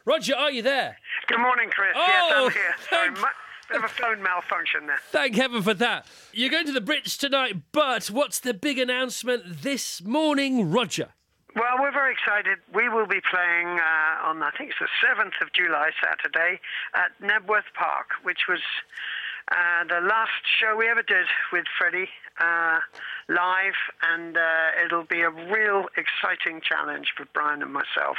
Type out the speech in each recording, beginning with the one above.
Roger, are you there? Good morning, Chris. Oh, yes, I'm here. Sorry, thank- bit of a phone malfunction there. Thank heaven for that. You're going to the Brits tonight, but what's the big announcement this morning, Roger? Well, we're very excited. We will be playing on, I think it's the 7th of July, Saturday, at Nebworth Park, which was the last show we ever did with Freddie live, and it'll be a real exciting challenge for Brian and myself.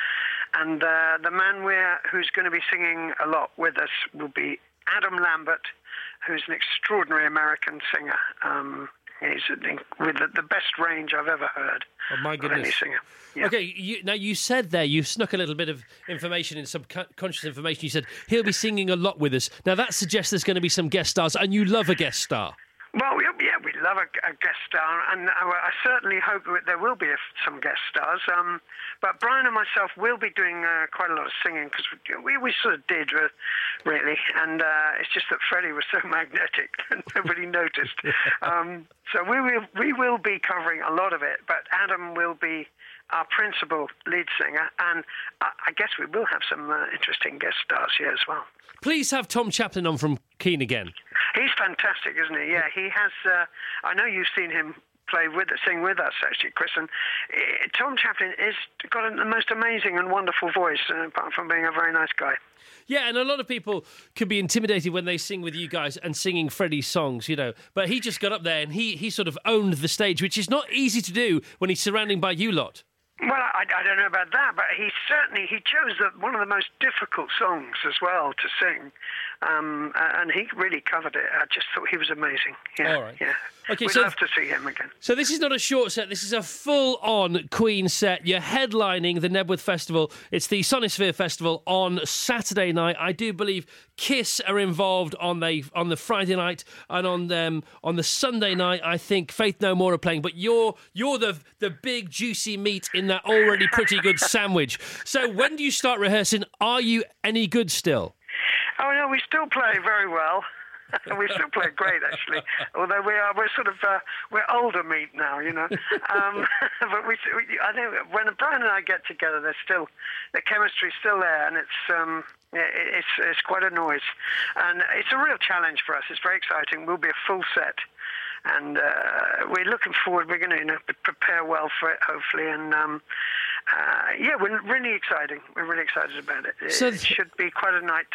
And the man who's going to be singing a lot with us will be Adam Lambert, who's an extraordinary American singer. He's with the best range I've ever heard. Oh, my goodness. Of any singer. Yeah. Okay, you said there, you snuck a little bit of information in, subconscious information. You said he'll be singing a lot with us. Now, that suggests there's going to be some guest stars, and you love a guest star. Well, yeah, we love a guest star, and I certainly hope that there will be some guest stars. But Brian and myself will be doing quite a lot of singing, because we sort of did, really, and it's just that Freddie was so magnetic that nobody noticed. So we will be covering a lot of it, but Adam will be our principal lead singer, and I guess we will have some interesting guest stars here as well. Please have Tom Chaplin on from Keane again. He's fantastic, isn't he? Yeah, he has. I know you've seen him sing with us, actually, Chris. And Tom Chaplin has got the most amazing and wonderful voice, apart from being a very nice guy. Yeah, and a lot of people could be intimidated when they sing with you guys and singing Freddie's songs, But he just got up there and he sort of owned the stage, which is not easy to do when he's surrounded by you lot. Well, I don't know about that, but he chose one of the most difficult songs as well to sing, and he really covered it. I just thought he was amazing. Yeah, all right. Yeah. Okay, We'd love to see him again. So this is not a short set. This is a full-on Queen set. You're headlining the Nebworth Festival. It's the Sonisphere Festival on Saturday night. I do believe Kiss are involved on the Friday night, and on the Sunday night, I think Faith No More are playing. But you're the big juicy meat in that already pretty good sandwich. So when do you start rehearsing? Are you any good still? Oh no, we still play very well. We still play great, actually. Although we're older meat now, But I think when Brian and I get together, the chemistry's still there, and it's quite a noise, and it's a real challenge for us. It's very exciting. We'll be a full set. And we're looking forward. We're going to prepare well for it, hopefully. And we're really exciting. We're really excited about it. It should be quite a night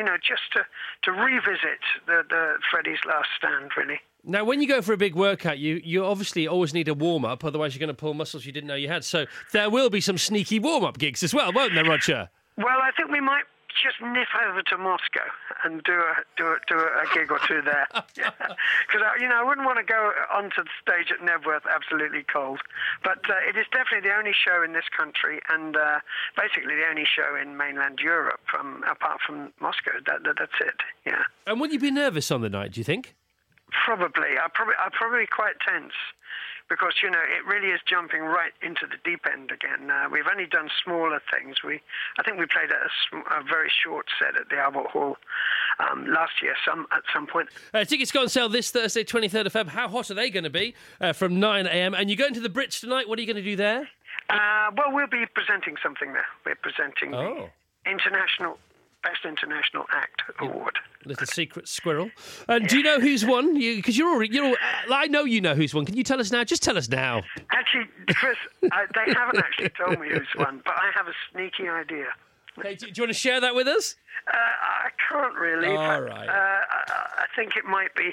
to revisit the Freddie's Last Stand, really. Now, when you go for a big workout, you obviously always need a warm-up, otherwise you're going to pull muscles you didn't know you had. So there will be some sneaky warm-up gigs as well, won't there, Roger? Well, I think we might just nip over to Moscow and do a gig or two there. Because I wouldn't want to go onto the stage at Nebworth absolutely cold. But it is definitely the only show in this country, and basically the only show in mainland Europe, apart from Moscow. That's it. Yeah. And would you be nervous on the night, do you think? Probably. I'd probably be quite tense, because, it really is jumping right into the deep end again. We've only done smaller things. I think we played a very short set at the Albert Hall last year at some point. Tickets go on sale this Thursday, 23rd of Feb. How hot are they going to be? From 9 a.m. And you're going to the Brits tonight. What are you going to do there? Well, we'll be presenting something there. We're presenting the Best International Act Award. Little secret squirrel. And do you know who's won? Because I know you know who's won. Can you tell us now? Just tell us now. Actually, Chris, they haven't actually told me who's won, but I have a sneaky idea. Okay, do you want to share that with us? I can't really. All right. I think it might be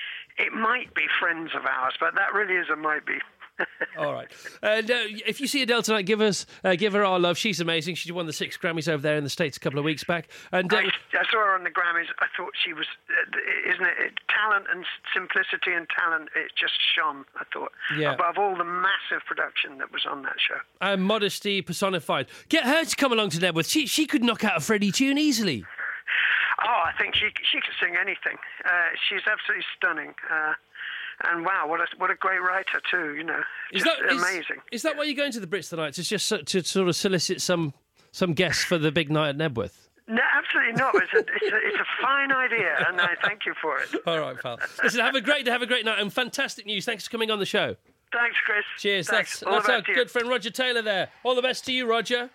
friends of ours, but that really is a might be. All right. If you see Adele tonight, give her our love. She's amazing. She won the 6 Grammys over there in the States a couple of weeks back. And I saw her on the Grammys. I thought she was, isn't it? Talent and simplicity and talent. It just shone. I thought above all the massive production that was on that show. And modesty personified. Get her to come along to Nebworth. She could knock out a Freddie tune easily. Oh, I think she could sing anything. She's absolutely stunning. And wow, what a great writer too, amazing. Is that why you're going to the Brits tonight? It's just to sort of solicit some guests for the big night at Nebworth? No, absolutely not. It's a fine idea, and I thank you for it. All right, pal. Listen, have a great night, and fantastic news. Thanks for coming on the show. Thanks, Chris. Cheers. Thanks. That's our good friend Roger Taylor there. All the best to you, Roger.